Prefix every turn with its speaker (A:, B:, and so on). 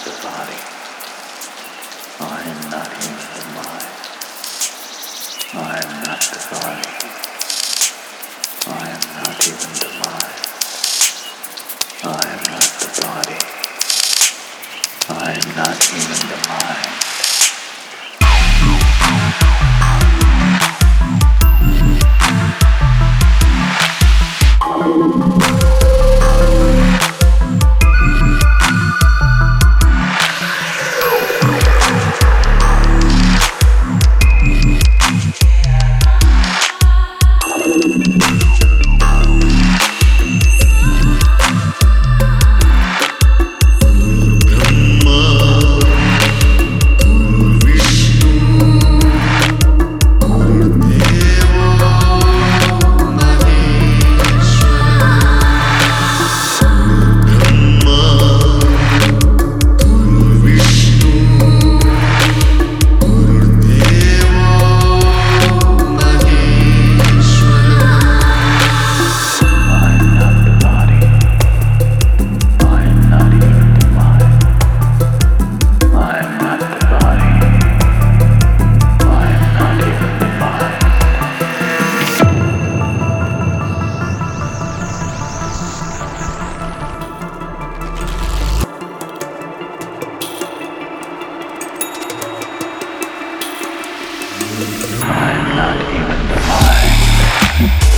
A: the body. I am not even the mind. I am not the body. I am not even the mind. I am not the body. I am not even the mind. I'm not even the mind.